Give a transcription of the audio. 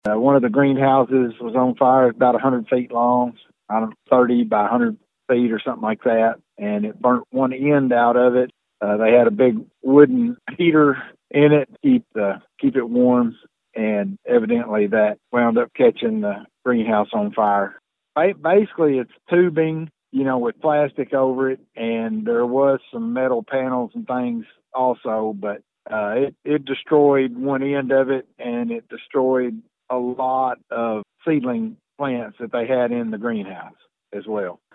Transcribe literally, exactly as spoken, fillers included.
Uh, one of the greenhouses was on fire, about one hundred feet long, I don't know, thirty by one hundred feet or something like that, and it burnt one end out of it. Uh, they had a big wooden heater in it to keep the keep it warm, and evidently that wound up catching the greenhouse on fire. Ba- Basically, it's tubing, you know, with plastic over it, and there was some metal panels and things also, but uh, it it destroyed one end of it, and it destroyed a lot of seedling plants that they had in the greenhouse as well.